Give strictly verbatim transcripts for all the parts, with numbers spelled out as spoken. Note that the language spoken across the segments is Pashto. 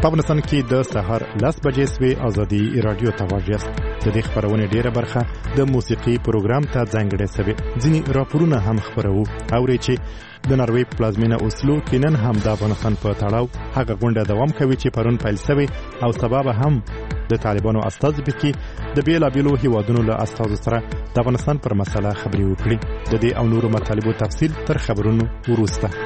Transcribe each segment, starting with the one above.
په افغانستان کې د سهار لس بجې سوي ازادي رادیو ته واجب د دې خبرونه ډیره برخه د موسیقي پروګرام ته ځانګړې سوي ځینی راپورونه هم خبرو او چې د ناروې پلازمینه اوسلو کې نن هم د افغانستان په تړاو هغه غونډه دوام کوي چې پرون پیل شوی او سبب هم د طالبانو استاد پکې د بیلابیلو هیوادونو له استادو سره د افغانستان پر مسله خبري وکړي د دې او نورو مطالبو تفصیل تر خبرونو وروسته.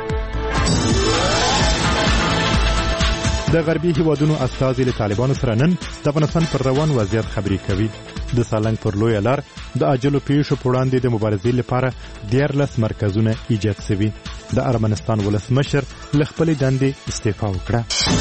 د غربي هیوادونو استازي له طالبانو سره نن د افغانستان پر روان وضعیت خبري کوي. د سالنګ پر لوی لار د اجلو پیښو په وړاندې د مبارزې لپاره دیارلس مرکزونه ایجاد شوي. د ارمنستان ولسمشر له خپلې دندې استعفا وکړه.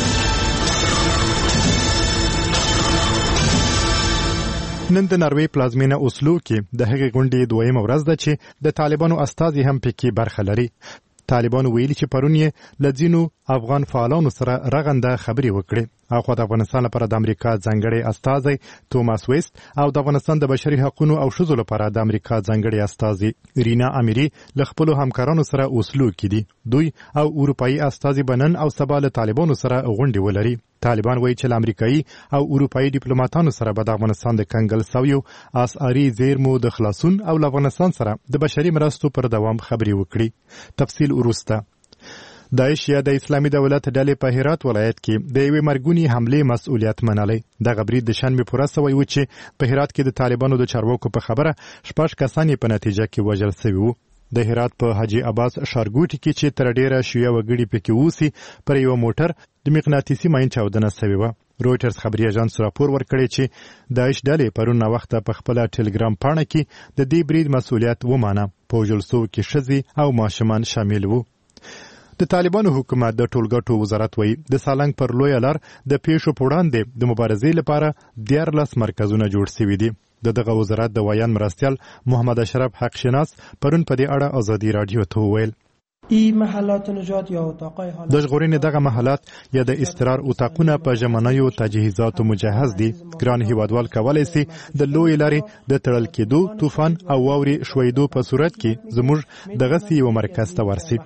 نن د ناروې پلازمینه اوسلو کې د هغې غونډې دویمه ورځ ده چې د طالبانو استازي هم پکې برخه لري. طالبان ویلي چې پرون یې له ځینو افغان فعالانو سره رغنده خبرې وکړې. اخوا د افغانستان لپاره د امریکا ځانګړی استازی توماس ویست او د افغانستان د بشري حقوقو او ښځو لپاره د امریکا ځانګړی استازی رینا امیری له خپلو همکارانو سره اوسلو کې دي. دوی او اروپایي استازي بنن او سبا له طالبانو سره غونډې ولري. طالبان وایي چې له امریکایي او اروپایي ډیپلوماټانو سره به د افغانستان د کنګل سویو اسعاري زیرمو د خلاصون او له افغانستان سره د بشري مرستو پر دوام خبرې وکړي. تفصیل وروسته. داعش یا د اسلامي دولت ډلې په هرات ولایت کې د یوې مرګونی حمله مسؤلیت منلې. د غبرید د شنبه پوره سوی و چې په هرات کې د طالبانو د چارواکو په خبره شپږ کسان په نتیجه کې وژل شوي وو. د هرات په حاجی عباس ښارګوټي کې چې تر ډیره شیعه وګړي پکې اوسي پر یو موټر د مقناطیسي ماین چاودنه شوې وه. رویټرز خبري اژانس راپور ورکړی چې داعش ډلې پرون وخت په خپل ټلګرام پاڼه کې د دې برید مسؤلیت ومانه. په وژل شوو کې ښځې او ماشومان شامل وو. د طالبانو حکومت د ټولګټو وزارت وایي د سالنګ پر لوی لار د پیښو په وړاندې د مبارزې لپاره دیارلس مرکزونه جوړ شوي دي. د دغه وزارت د ویان مرستیال محمد اشرف حق شناس پرون په دې اړه ازادي رادیو ته وویل این محلات نجات یا اتاقای حالت د ژغورنې دغه محلات یا د استقرار اتاقونه په ژمنیو تجهیزاتو مجهز دي. ګران هیوادوال کولی سي د لوی لارې د تړل کېدو طوفان او واورې شویدو په صورت کې زموږ دغسې یو مرکز ته ورسي.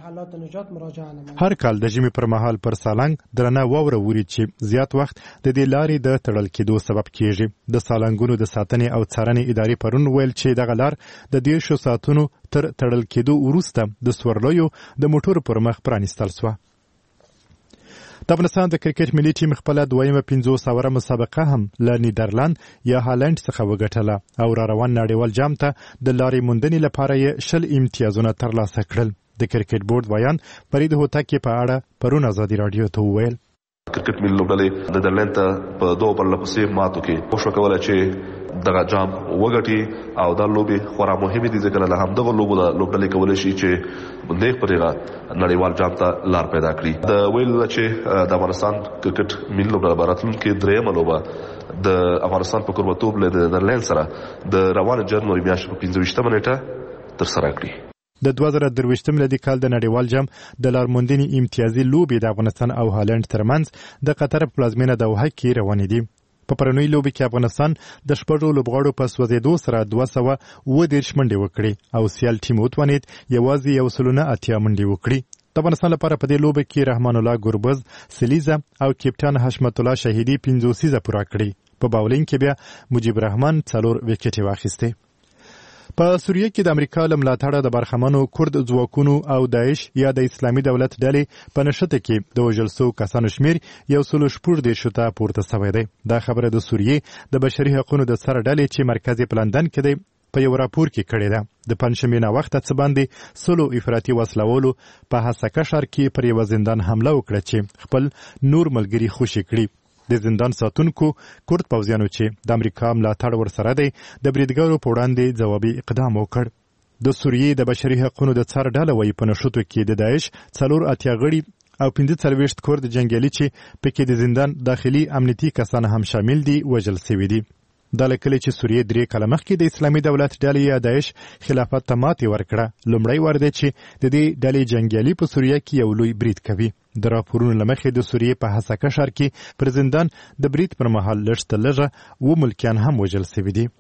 هر کال د ژمي پر مهال پر سالنګ درنه واوره ووري چې زیات وخت د دې لارې د تړل کېدو سبب کیږي. د سالنګونو د ساتنې او څارنې ادارې پرون ویل چې دغه لار د دېرشو ساعتونو تر تړل کېدو وروسته د سورلیو د موټرو پر مخ پرانیستل شوه. د افغانستان د کرکټ ملي ټیم خپله دویمه پنځوس اوره مسابقه هم له نیدرلند یا هالند څخه وګټله او را روان نړیوال جام ته د لارې موندنې لپاره یې شل امتیازونه ترلاسه کړل. د کرکټ بورډ ویان فرید هوتک په اړه پرون ازادي رادیو ته وویل کرکټ ملي لوبډلې د نیدرلند ته په دوه پرله پسې ماتو کې کوشش کوله چې دغه جام وګټي او دا لوبي خورا مهمه دي ځکه له همدغه لوبو د لوبډلې کولای شي چې نیک پرېغه نړیوال جام ته لار پیدا کړي. د ویل چې د افغانستان کرکټ ملي لوبډله راتلونکي درېیمه لوبه د افغانستان په کوربتوب له نیدرلند سره د روانه جنوري میاشتې په پنځه ویشتمه نیټه ترسره کړي. د دوه زره درویشتم میلادي کال د نړیوال جام د لارموندنې امتیازي لوبې د افغانستان او هالند ترمنځ د قطر پلازمینه دوحه کې روانې دي. په پرونی لوبې کې افغانستان د شپږو لوبغاړو په سوځېدو سره دوه سوه اووه دېرش منډې وکړې او سیال ټیم وتوانید یوازې یو سل نه اتیا منډې وکړي. د افغانستان لپاره په دې لوبه کې رحمان الله ګربز سلیزه او کپټان حشمت الله شهیدي پنځوسیزه پوره کړې. په باولینګ کې بیا مجیب رحمان څلور وکټې واخیستې. په سوریه کې د امریکا له ملاتړه د برخمنو کورد ځواکونو او داعش یا د اسلامي دولت ډلې په نښته کې د وژل شوو کسانو شمیر یو سل شپږ دېرشو ته پورته شوی دی. دا خبره د سوریې د بشري حقوقو د سر ډلې چې مرکز یې په لندن کې دی په یو راپور کې کړې ده. د پنجشنبې ناوخته څه باندې سلو افراطي وسلوالو په هسکه ښار کې پر یوه زندان حمله وکړه چې خپل نور ملګري خوشي کړي. د زندان ساتونکو کورد پوځیانو چې د امریکا ملاتړ ورسره دی د بریدګرو په وړاندې ځوابي اقدام وکړ. د سوریې د بشري حقوقو د څار ډله وایي په نښتو کې د داعش څلور اتیا غړي او پنځه څلوېښت کورد جنګیالي چې پکې د زندان داخلي امنیتي کسان هم شامل دي وژل شوي دي. دا له کله چې سوریې درې کاله مخکې د اسلامي دولت ډلې یا داعش خلافت ته ماتې ورکړه لومړی وار دی چې د دې ډلې جنګیالي په سوریه کې یو لوی برید کوي. د راپورونو له مخې د سوریې په هسکه ښار کې پر زندان د برید پر مهال لږ تر لږه اووه ملکیان هم وژل شوي دي.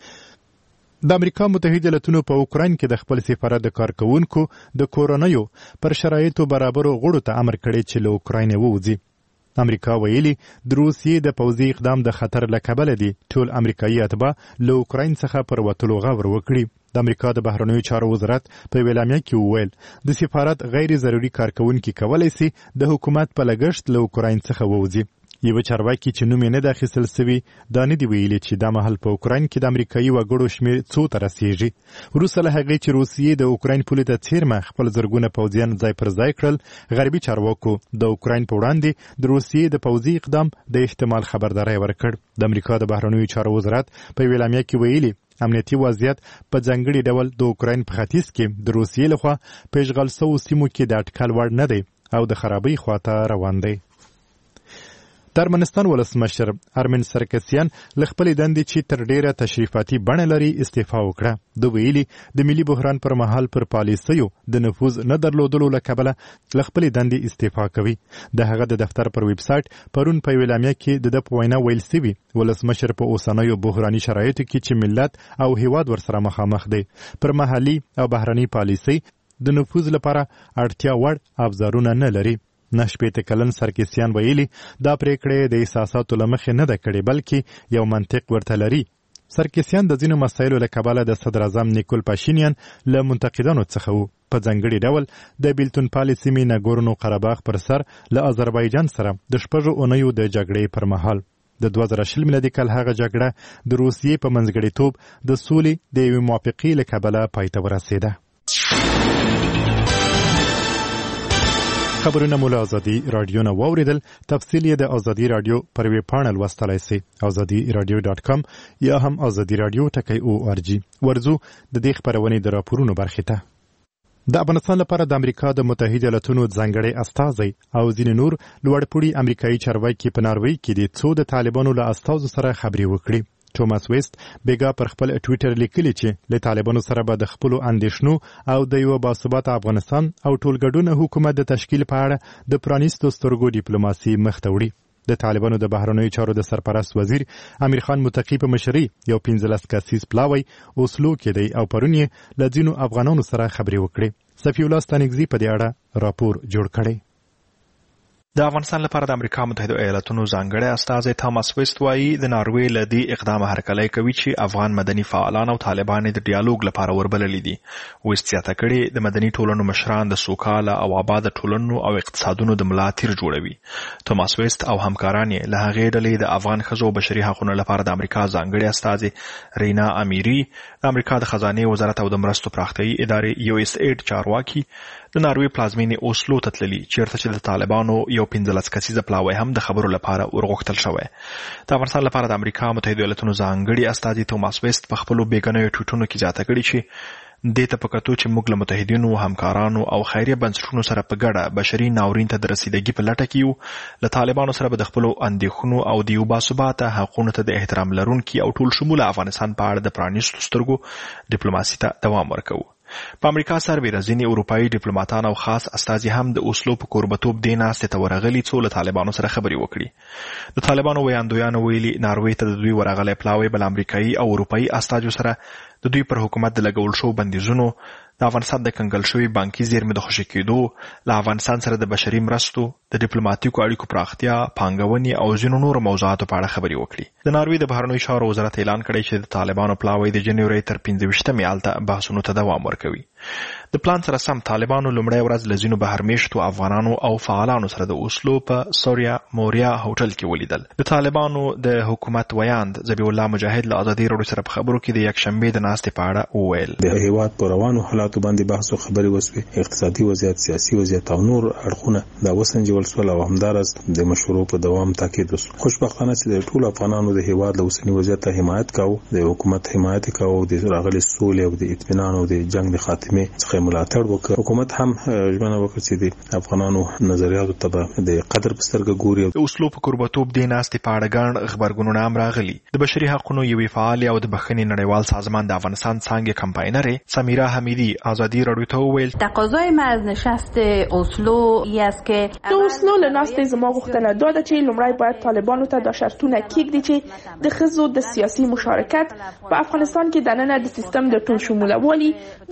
د امریکا متحده ایالاتونو په اوکراین کې د خپل سفارت د کارکوونکو د کورونیو پر شرایطو برابرو غړو ته امر کړی چې له اوکراین ووځي. امریکا ویلي د روسیې د پوځي اقدام د خطر له کبله دي ټول امریکایي اتباع له اوکراین څخه پر وتلو غور وکړي. د امریکا د بهرنیو چارو وزارت په ویلامیا کې وویل د سفارت غیر ضروري کارکونکي کولی سي د حکومت په لګښت له اوکراین څخه ووځي. یو چارواکي چې نوم یې نه دی اخیستل سوی دا نه دی ویلي چې دا مهال په اوکراین کې د امریکایي وګړو شمېر څو ته رسیږي. وروسته له هغې چې روسیې د اوکراین پولې ته څیرمه خپل زرګونه پوځیان ځای پر ځای کړل، غربي چارواکو د اوکراین په وړاندې د روسیې د پوځي اقدام د احتمال خبرداری ورکړ. د امریکا د بهرنیو چارو وزارت په ویلامیا کې ویلي امنیتي وضعیت په ځانګړي ډول د اوکراین په ختیځ کې د روسیې لخوا په اشغال شوو سیمو کې د اټکل وړ نه دی او د خرابۍ خواته روان دی. د ارمنستان ولسمشر ارمن سرکسیان له خپلې دندې چې تر ډیره تشریفاتي بڼه لري استعفا وکړه. د ویلي د ملي بحران پر مهال پر پالیسیو د نفوذ نه درلودلو له کبله له خپلې دندې استعفا کوي. د هغه د دفتر پر ویب سایټ پرون په ویلامیا کې د ده په وینا ویل سوي ولسمشر په اوسنیو بحراني شرایطو کې چې ملت او هیواد ورسره مخامخ دی پر محلي او بهرني پالیسۍ د نفوذ لپاره اړتیا وړ ابزارونه نه لري. نه شپېته کلن سرکسیان ویلي دا پریکړې د احساساتو له مخې نه ده کړې بلکې یو منطق ورته لري. سرکسیان د ځینو مسایلو له کبله د صدر اعظم نیکول پاشینیان له منتقدانو څخه وو. په ځانګړي ډول د بیلتون پالې سیمې ناګورنو قرهباغ پر سر له آذربایجان سره د شپږو اونیو د جګړې پر مهال د دوه زره شل میلادي کال هغه جګړه د روسیې په منځګړیتوب د سولې د یوې موافقې له کبله پای ته ورسېده. خبرونه مو له ازادي راډیو نه واوریدل. تفصیل یې د ازادي راډیو پر ویب پاڼه لوستلی سئ ازادي راډیو ډاټ کام یا هم ازادي راډیو ټکی او ار جی. ورځو د دې خپرونې د راپورونو برخې ته. د افغانستان لپاره د امریکا د متحده ایالاتونو ځانګړی استازی او ځینې نور لوړپوړي امریکایي چارواکي په ناروی کې د څو د طالبانو له استازو سره خبرې وکړي. توماس ویست بیګا پر خپل ټویټر لیکلی چې له طالبانو سره به د خپلو اندېښنو او د یو باثباته افغانستان او ټولګډونه حکومت د تشکیل په اړه د پرانیستو سترګو ډیپلوماسي مخ ته وړي. د طالبانو د بهرنیو چارو د سرپرست وزیر امیر خان متقي په مشرۍ یو پنځلس کسیز پلاوی اوسلو کې دی او پرون یې له ځینو افغانانو سره خبرې وکړې. صفي الله ستانکزي په دې اړه راپور جوړ کړی. د افغانستان لپاره د امریکا متحده ایالاتونو ځانګړی استازی توماس ویست وایي د ناروې له دې اقدام هرکلی کوي چې افغان مدني فعالان او طالبان د ډیالوګ لپاره وربللي دي. ویست زیاته کړې د مدني ټولنو مشران د سوکاله او آباده ټولنو او اقتصادونو د ملا تیر جوړوي. توماس ویست او همکاران یې له هغې ډلې د افغان ښځو او بشري حقونو لپاره د امریکا ځانګړي استازي رینا امیري، د امریکا د خزانې وزارت او د مرستو پراختیایي ادارې یو اس ایډ چارواکي د ناروې پلازمینې اوسلو ته تللي چیرته چې د طالبانو یو پنځلس کسیزه پلاوی هم د خبرو لپاره ورغوښتل شوی. د افغانستان لپاره د امریکا متحده ایالاتونو ځانګړي استازي توماس ویست په خپلو بیګنیو ټویټونو کې زیاته کړې چې دې ته په کتو چې موږ له متحدینو همکارانو او خیریه بنسټونو سره په ګډه بشري ناورین ته د رسیدګي په لټه کې یو، له طالبانو سره به د خپلو اندېښنو او د یو باثباته حقونو ته د احترام لرونکي او ټول شموله افغانستان په اړه د پرانیستو سترګو ډیپلوماسي ته دوام ورکوو. په امریکا سربیره ځینې اروپایي ډیپلوماتان او خاص استازي هم د اوسلو په کوربتوب دې ناستې ته ورغلي څو له طالبانو سره خبرې وکړي. د طالبانو ویاندویانو ویلي ناروې ته د دوی ورغلی پلاوی بل امریکایي او اروپایي استازو سره د دوی پر حکومت د لګول شو بندیزونو، د افغانستان د کنګل شوي بانکي زیرمې د خوشي کېدو، له افغانستان سره د بشري مرستو، د ډیپلوماټیکو اړیکو پراختیا، پانګونې او ځینو نورو موضوعاتو په اړه خبرې وکړي. د ناروې د بهرنیو چارو وزارت اعلان کړی چې د طالبانو پلاوی د جنوري تر پنځه ویشتمې هلته بحثونو ته دوام ورکوي. د پلان سره سم طالبانو لومړی ورځ له ځینو بهرمېشتو افغانانو او فعالانو سره د اوسلو په سوریا موریا هوټل کې ولیدل. د طالبانو د حکومت ویاند ذبیح الله مجاهد له ازادي راډیو سره په خبرو کې د یکشنبې د ناستې په اړه وویل. د هیواد په روانو حالاتو باندې بحث او خبرې وسوې، اقتصادي وضعیت، سیاسي وضعیت او نور اړخونه د وسنجول سول او همدارس د مشورو په دوام تاکید وسو. خوشبختانه چې د ټولو افغانانو د هیواد له اوسنی وضعیت حمایت کاوه، د حکومت حمایت کاوه، د راغلي سولې او د اطمینان او د جنگ د خاتمه څخه ملاتړ وکړ. حکومت هم ژمنه وکړه چې د افغانانو نظریاتو ته د قدر په سترګه ګوري. د اوسلو په کوربتوب د ناستې په اړه ګڼ خبرګونونه هم راغلي. د بشري حقونو یوې فعال او د بخښنې نړیوال سازمان د افغانستان څانګې کمپاینر سمیرا حمیدی ازادي راډیو ته وویل تقاضای من از نشست اوسلو ای است که د اوسلو له ناستې زما غوښتنه دا ده چې لومړی باید طالبانو ته دا شرطونه کېږدي چې د ښځو د سیاسي مشارکت په افغانستان کې دننه د سیستم د ټول شمولوالي، د نجونو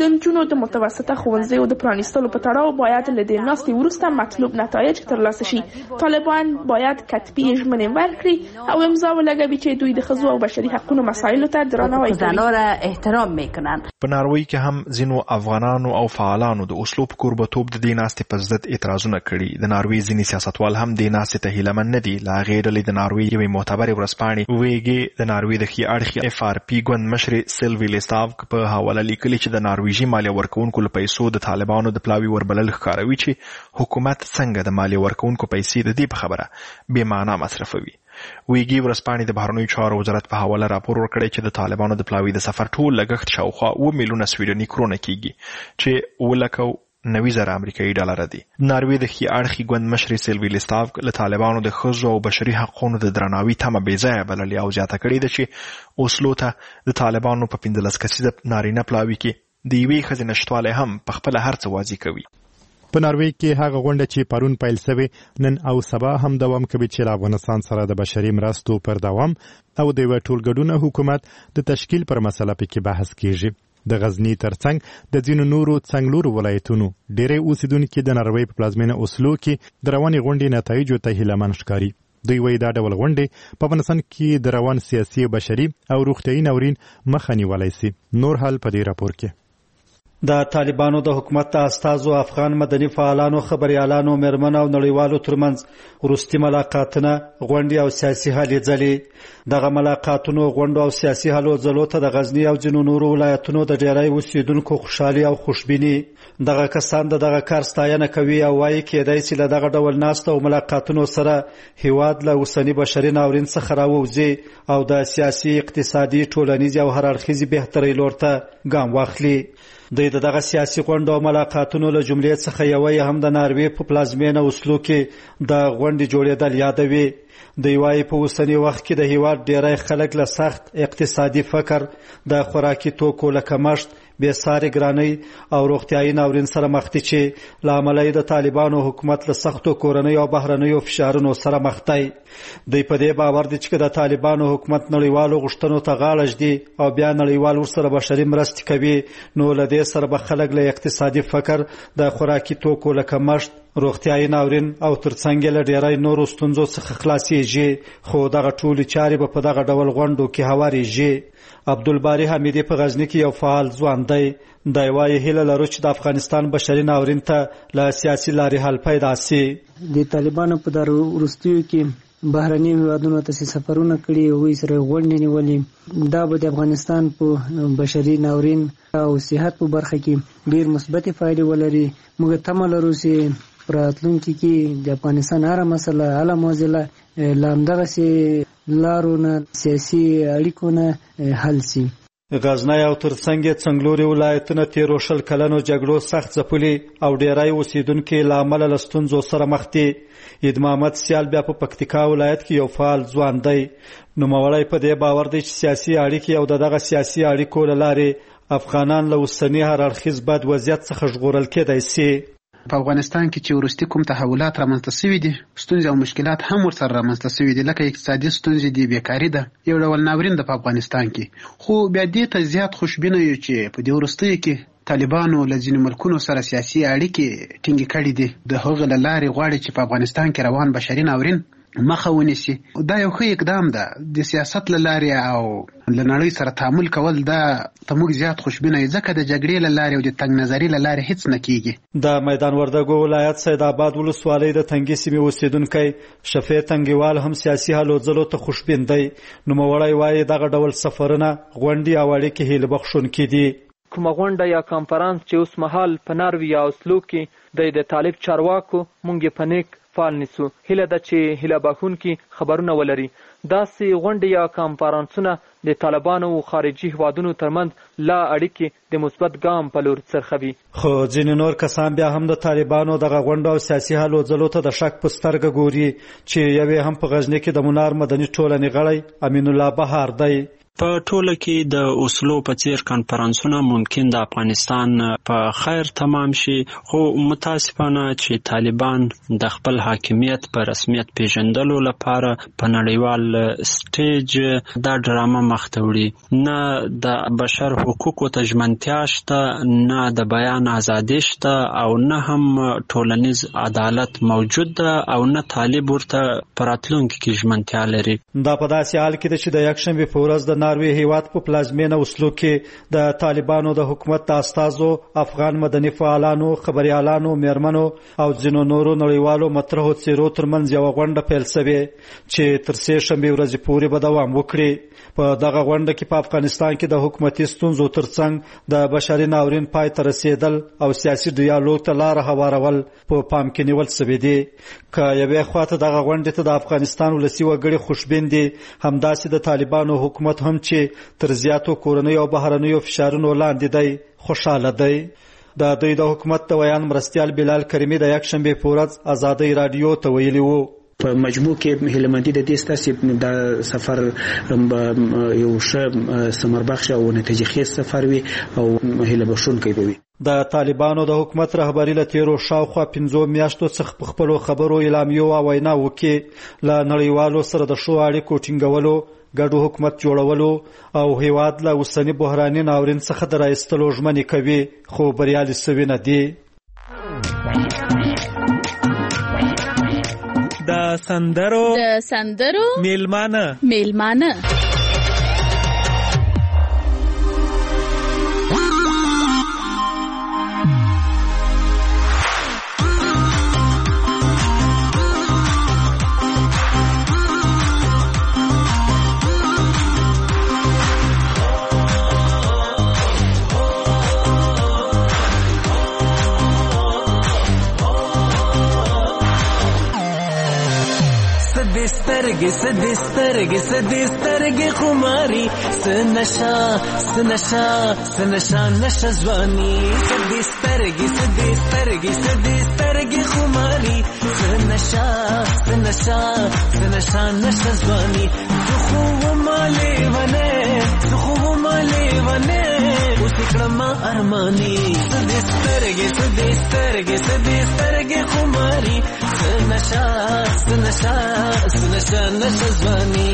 د متوسطه ښوونځیو د پرانیستلو په تړاو باید له دې ناستې وروسته مطلوب نتایج ترلاسه شي. طالبان باید کتبي ژمنې ورکړي او امضا ولګوي چې دوی د ښځو او بشري حقونو مسایلو ته درناوی کوي. احترام میکنن. په ناروی کې هم ځینو افغانانو او فعالانو د اوسلو په کوربتوب د دې ناستې په ضد اعتراضونه کړي. د ناروی ځینې سیاستوال هم دې ناستې ته هیله من نه دي. له هغې ډلې د ناروی یوې معتبرې ورځپاڼې ویګې د ناروی د ښي اړخي اف آر پي ګوند مشرې سیلوي لیسټاف په حواله لیکلي چې د نارویژي مالیه ورکوونکو له پیسو د طالبانو د پلاوي وربلل ښکاروي چې حکومت څنګه د مالیه ورکوونکو پیسې د دې په خبره بې معنا مصرفوي. ویګي ورځپاڼې د بهرنیو چارو وزارت په حواله راپور ورکړی چې د طالبانو د پلاوي د سفر ټول لګښت شاوخوا اوه میلیونه سویډني کرونه کیږي چې اوه لکه نوي زره امریکایي ډالره دي. ناروی د ښي اړخي ګوند مشرې سیلوي لیسټاف له طالبانو د ښځو او بشري حقونو د درناوي تمه بې ځایه بللې او زیاته کړې ده چې اوسلو ته د طالبانو په پنځلس کسیزه نارینه پلاوي کې د یوې ښځې نشتوالی هم پخپله هر څه واضح کوي. په ناروی کې هغه غونډه چې پرون پیل شوې نن او سبا هم دوام کوي چې له افغانستان سره د بشري مرستو پر دوام او د یوه ټولګډونه حکومت د تشکیل پر مسله پکې بحث کیږي. د غزنی ترڅنګ د ځینو نورو څنګلورو ولایتونو ډېری اوسیدونکي د ناروی په پلازمینه اوسلو کې د روانې غونډې نتایجو ته هیلهمن ښکاري. دوی وایي دا ډول غونډې په افغانستان کې د روان سیاسي بشري او روغتیایي ناورین مخه نیولی سي. نور حال په دې راپور کې. د طالبانو د حکومت د استازو افغان مدني فعالانو خبريالانو مېرمنو او نړیوالو ترمنځ وروستي ملاقاتونه غونډې او سیاسي هلې ځلې. دغه ملاقاتونو غونډو او سیاسي هلو ځلو ته د غزنی او ځینو نورو ولایتونو د ډېری اوسیدونکو خوشحالي او خوشبیني. دغه کسان د دغه کار ستاینه کوي او وایي کېدای شي له دغه ډول ناستو او ملاقاتونو سره هیواد له اوسني بشري ناورین څخه راووځي او د سیاسي اقتصادي ټولنیزې او هر اړخیزې بهترۍ لور ته ګام واخلي. دوی د دغه سیاسي غونډو او ملاقاتونو له جملې څخه یوه هم د ناروی په پلازمینه اوسلو کې د غونډې جوړېدل یادوي. دوی وایي په اوسني وخت کې د هیواد ډېری خلک له سخت اقتصادي فقر، د خوراکي توکو له کمښت، بې ساري ګرانۍ او روغتیایي ناورین سره مخ دي چې له امله یې د طالبانو حکومت له سختو کورنیو او بهرنیو فشارونو سره مخ دی. دوی په دې باور دي چې د طالبانو حکومت نړیوالو غوښتنو ته غاړه ږدي او بیا نړیوال ورسره بشري مرستې کوي، نو له دې سره به خلک له اقتصادي فقر، د خوراکي توکو له کمښت، روغتیایي ناورین او ترڅنګ له ډېری نورو ستونزو څخه خلاصېږي. خو دغه ټولې چارې به په دغه ډول غونډو کې هوارېږي. عبدالباري حمیدي په غزني کې یو فعال ځوان دی. دی وایي هیله لرو چې د افغانستان بشري ناورین ته له سیاسي لارې حل پیدا سي. د طالبانو په دغه وروستیو کې بهرني هیوادونو ته سفرونه کړي او هغوی سره غونډې نیولې. دا به د افغانستان په بشري ناورین او صحت په برخه کې ډېر مثبتې فایدې ولري. موږ تمه لرو چې په راتلونکي کې د افغانستان هره مسله هله موضوع له همدغسې لارو نه سیاسي اړیکو نه حل سي. غزنی او ترڅنګ یې څنګلوري ولایتونه تېرو شل کلنو جګړو سخت ځپلي او ډېری اوسیدونکي له امله له ستونزو سره مخ دي. عید محمد سیال بیا په پکتیکا ولایت کې یو فعال ځوان دی. نوموړی په دې باور دی چې سیاسي اړیکې او د دغه سیاسي اړیکو له لارې افغانان له اوسني هر اړخیز بد وضعیت څخه ژغورل کېدای سي. په افغانستان کې چې وروستي کوم تحولات رامنځته شوي دي، ستونزې او مشکلات هم ورسره رامنځته شوي دي، لکه اقتصادي ستونزې دي، بیکاري ده، یو ډول ناورین ده په افغانستان کې. خو بیا دې ته زیات خوشبینه یو چې په دې وروستیو کې طالبانو له ځینو ملکونو سره سیاسي اړیکې ټینګې کړي دي. د هغه له لارې غواړي چې په افغانستان کې روان بشري ناورین مخه ونیسي. دا یو ښه اقدام ده. د سیاست له لارې او له نړۍ سره تعامل کول دا ته موږ زیات خوشبینه یو، ځکه د جګړې له لارې او د تنګ نظري له لارې هیڅ نه کیږي. د میدان وردګو ولایت سید آباد ولسوالۍ د تنګي سیمې اوسیدونکی شفیع تنګیوال هم سیاسي هلو ځلو ته خوشبین دی. نوموړی وایي دغه ډول سفرونه غونډې او اړیکې هیله بخښونکي دي. کومه غونډه یا کانفرانس چې اوس مهال په ناروی یا اوسلو کې د طالب چارواکو مونږ په نیک فعال نیسو. هیله ده چې هیله بخښونکي خبرونه ولري. داسې غونډې یا کانفرانسونه د طالبانو او خارجي هیوادونو ترمنځ لا اړیکې د مثبت ګام په لور څرخوي. خو ځینې نور کسان بیا هم د طالبانو دغه غونډو او سیاسي هلو ځلو ته د شک په سترګه ګوري چې یوې هم په غزني کې د منار مدني ټولنې غړی امین الله بهار دی. په ټوله کې د اوسلو په څیر کانفرنسونه ممکن د افغانستان په خیر تمام شي، خو متاسفانه چې طالبان د خپل حاکمیت په رسمیت پیژندلو لپاره په نړیوال سټیج دا ډرامه مخته وړي. نه د بشر حقوقو ته ژمنتیا شته، نه د بیان ازادي شته، او نه هم ټولنیز عدالت موجود ده، او نه طالب ورته په راتلونکي کې ژمنتیا لري. دا په داسې حال کې ده چې د یکشنبې په ورځ د ناروې هیواد په پلازمینه اوسلو کې د طالبانو د حکومت د استازو، افغان مدني فعالانو، خبريالانو، میرمنو او ځینو نورو نړیوالو مطرحو څیرو ترمنځ یوه غونډه پیل شوې چې تر سې شنبې ورځې پورې به دوام وکړي. په دغه غونډه کې په افغانستان کې د حکومتي ستونزو ترڅنګ د بشري ناورین پای ته رسیدل او سیاسي ډیالوګ ته لاره هوارول په پام کې نیول شوي دي. که یوې خواته دغه غونډې ته د افغانستان ولسي وګړي خوشبین دي، همداسې د طالبانو حکومت هم چې تر زیاتو کورنیو او بهرنیو فشارونو لاندې دی خوشاله دی. د دوی د حکومت د ویان مرستیال بلال کریمي د یکشنبې په ورځ ازادۍ راډیو ته ویلي وو. په مجموع کې هیلمندي د دې ستاسو د سفر یو ښه ثمربخش او نتیجه خیز سفر وي او هیله بښونکی به وي. د طالبانو د حکومت رهبری له تیرو شاوخوا پنځو میاشتو څخه په خپلو خبرو اعلامیو او ویناوو کې له نړیوالو سره د ښو اړیکو ټینګولو، ګډو حکومت جوړولو او هیواد له اوسني بحراني ناورین څخه د راایستلو ژمنې کوي، خو بریالي سوي نه دي. د سندرو د سندرو میلمانه میلمانه سترګې سدې سترګې سدې سترګې خماري سنشا سنشا سنشا نشه ځواني سدې سترګې سدې سترګې سدې سترګې خماري سنشا سنشا سنشا نشه ځواني خو مالې ونه خو مالې ونه اوس کړم ارماني سدې سترګې سدې سترګې سدې سترګې خماري سنشا سنشا سنشا نشه ځواني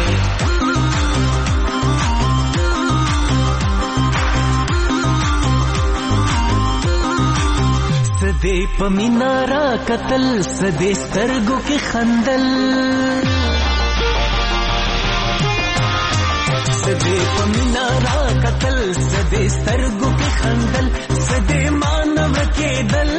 سدې په مینا را قتل سدې سترګو کې خندل سدې په مینا را قتل سدې سترګو کې خندل سدې مانو کېدل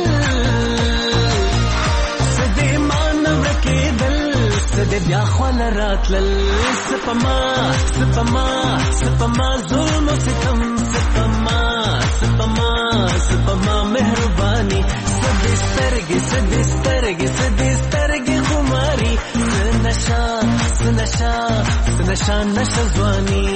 سدې مانو کېدل سدې بیا خول راتلل سپما سپما سپما ظلم ستم سپما سپما سپما مهرباني سدې سترګې سدې سترګې سدې سترګې خماري سنشا سنشا سنشا نشه ځواني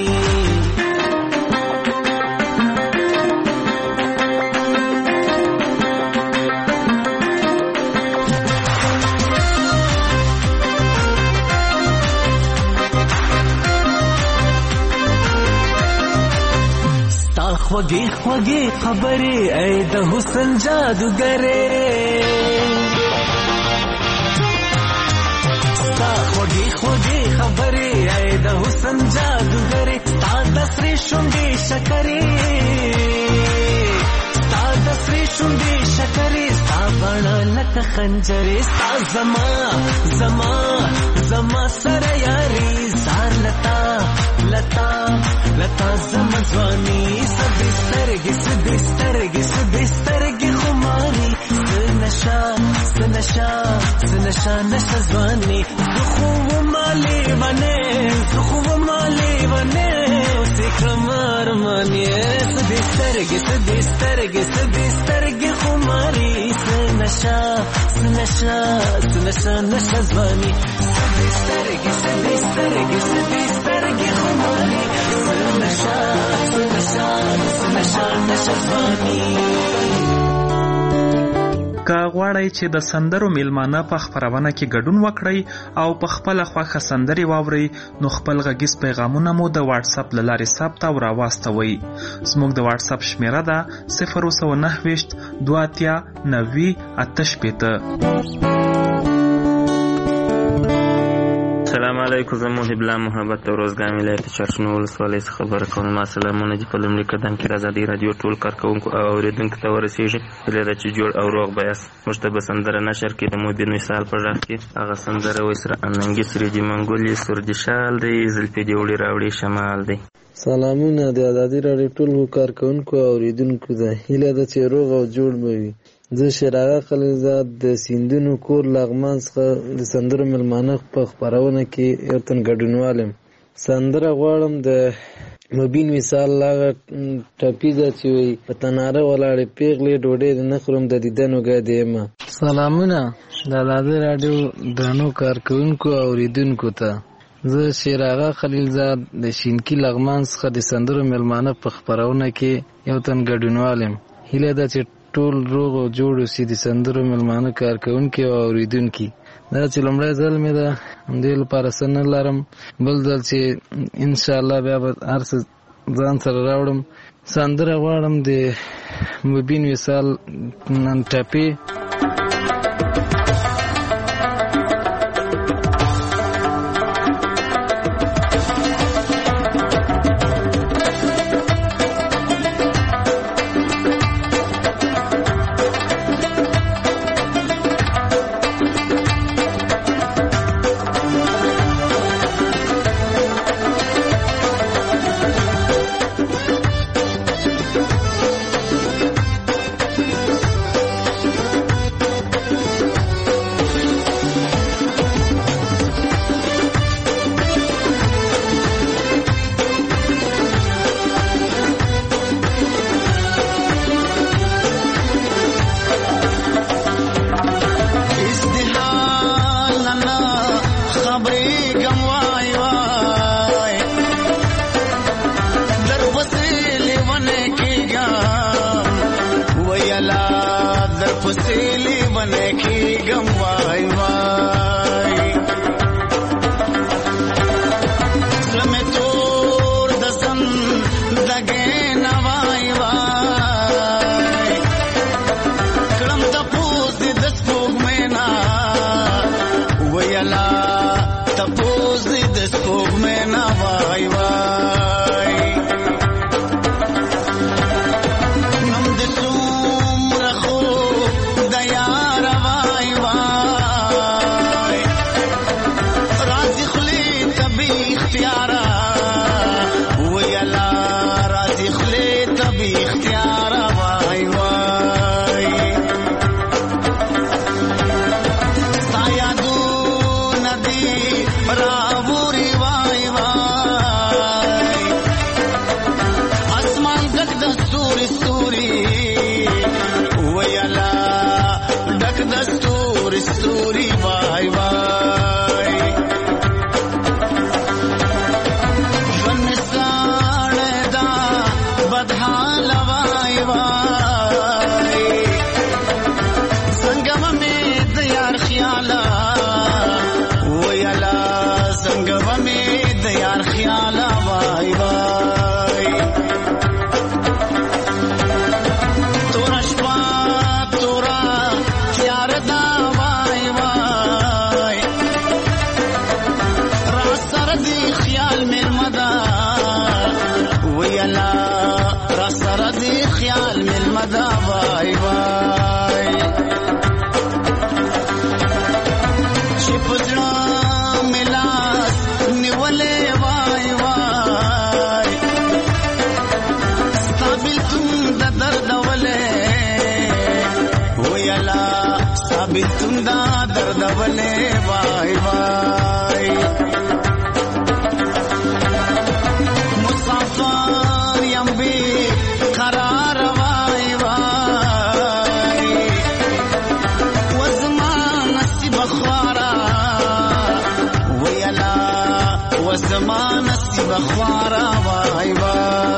خوږې خوږې خبرې ای د حسن جادوګرې ستا خوږې خوږې خبرې ای د حسن جادوګرې ستا د سرې شونډې شکرې ستا د سرې شونډې شکرې ستا بڼه لکه خنجرې ستا زما زما زما سره یاري زار لتا لتا لتا زما ځواني سدې سترګې سدې سترګې سدې سترګې خماري سنشا سنشا سنشا نشه ځواني خو مالې ونه خو مالې ونه اوس کړم ارماني سدې سترګې سدې سترګې سدې سترګې خماري سنشا سنشا سنشا نشه ځواني سدې سترګې سدې سترګې سدې سترګې خماري سنشا سنشا سنشا نشه ځواني که غواړئ چې د سندرو میلمانه په خپرونه کې ګډون وکړئ او په خپله خوښه سندرې واورئ نو خپل غږیز پیغامونه مو د واتس اپ له لارې ثبت او راواستوئ. زموږ د واتس اپ شمیره ده صفر سوه نهه ویشت دوه اتیا نوي اته شپېته. السلام علیکم. زه محب الله محبت د روزګان ولایت چرچنو ولسوالۍ څخه خبره کوم. ما سلامونه دي په لومړي قدم کې د ازادۍ راډیو ټول کارکوونکو او اورېدونکو ته ورسېږي. هیله ده چې جوړ او روغ به یاست. موږ ته به سندره نشر کې د مبین وصال په غږ کې هغه سندره وایي سره اننګي سرې دي منګولې سور دي شال دی زلفې دې وړي راوړي شمال دی. سلامونه د ازادۍ راډیو ټول کارکوونکو او اورېدونکو ته هیله ده چې روغ او جوړ به وي. زه شیراغه خلیلزاد د سیندونو کور لغمان څخه د سندرو میلمانه په خپرونه کې یو تن ګډونوال یم. سندره غواړم د مبین وصال هغه ټپي ده چې وایي په تناره ولاړې پیغلې ډوډۍ دې نه خورم د دیدن وږی دی یمه. سلامونه د ازادۍ راډیو درنو کارکوونکو او اورېدونکو ته. زه شیراغه خلیلزاد د شینکي لغمان څخه د سندرو میلمانه په خپرونه کې یو تن ګډونوال یم. هیله ده چې ټول روغ او جوړ اوسي د سندرو میلمانه کارکوونکي او اورېدونکي. دا چې لومړی ځل مې ده همدې لپاره څه نه لرم، بل ځل چې انشاءالله بیا به هر څه ځان سره راوړم. سندره غواړم د مبین وصال نن ټپې.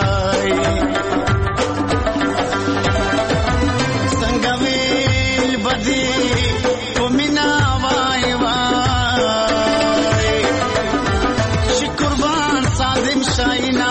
څنګه ویل بدی په مینا وای وای چې قربان صادم شاینا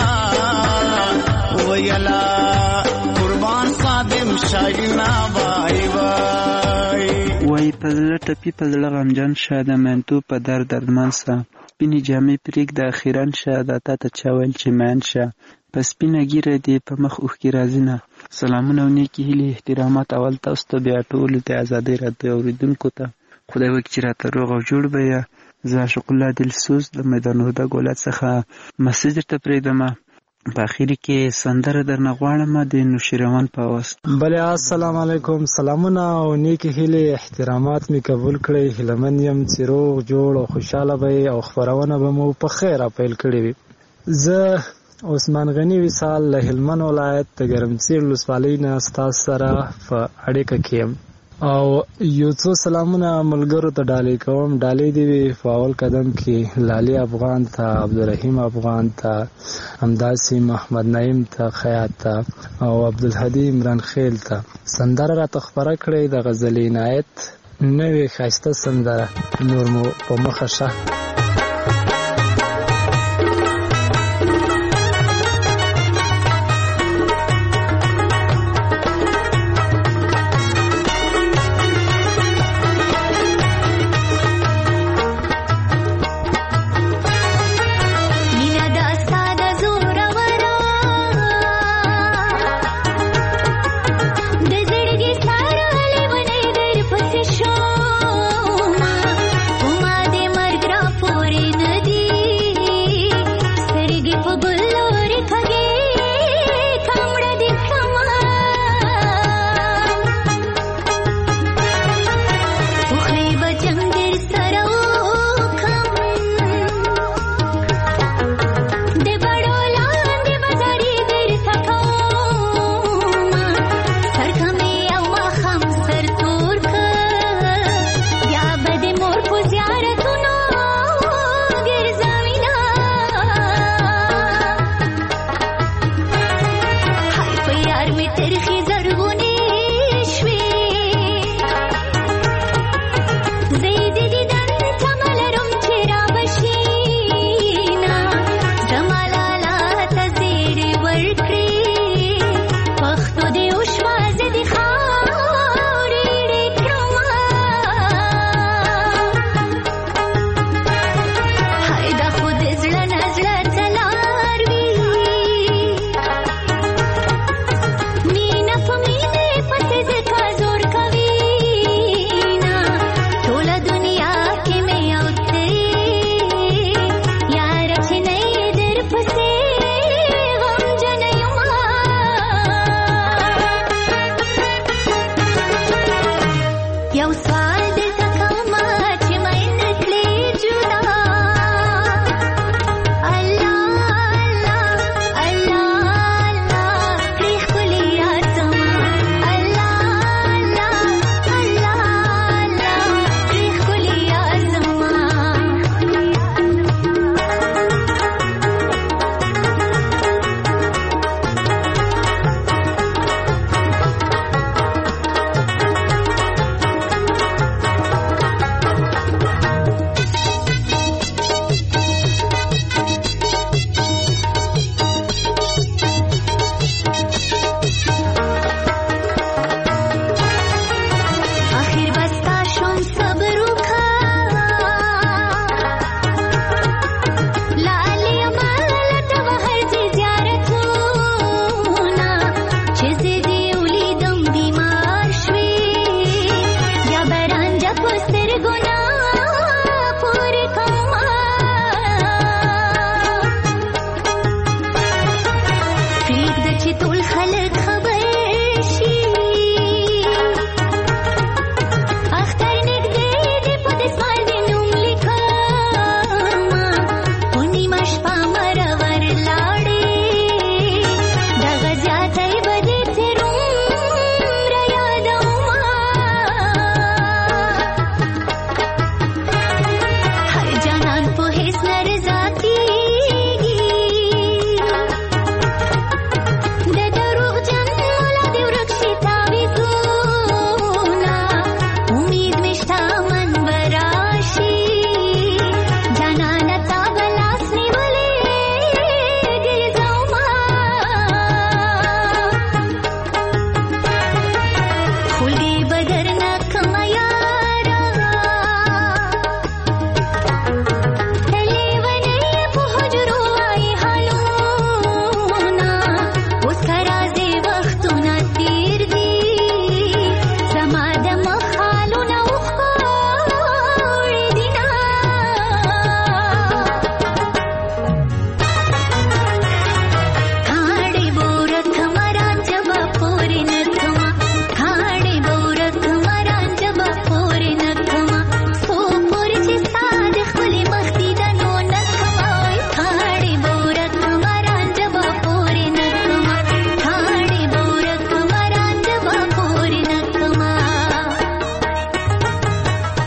ویلا قربان صادم شاینا وای وای وای په زړه ټپي په زړه غمجن شه د منتو په درد دردمن سه سپینې جامې پرېږده اخیرا شه دا تا ته چا ویل چې مین شه په سپینه ږیره دې په مخ اوښکې راځي نه سلامونه او نیکې هیلې احترامات اول تاسو ته بیا ټولو ته ازادۍ راډیو اورېدونکو ته خدای وکړي چې راته روغ او جوړ به یې زه عاشق الله دلسوز د میدان هدا ګولاد څخه مسیج درته پرېږدمه په اخر کې سندره درنه غواړم د نوشیروان په واس بله السلام علیکم سلامونه او نیکې هیلې احترامات می قبول کړئ هیلمن یم چې روغ جوړ او خوشحاله به او خپرونه به مو په خیر پیل کړې وي زه عثمان غنی وصال له هلمند ولایت د ګرمسیر ولسوالۍ نه ستاسو سره په اړیکه کې یم او یو څو سلامونه ملګرو ته ډالۍ کوم ډالۍ دی وی په اول قدم کې لالي افغان ته عبدالرحیم افغان ته همداسې محمد نعیم ته خیاط ته او عبدالهدی عمران خیل ته سندره راته خپره کړې د غزل عنایت نوې ښایسته سندره نور مو په مخه شه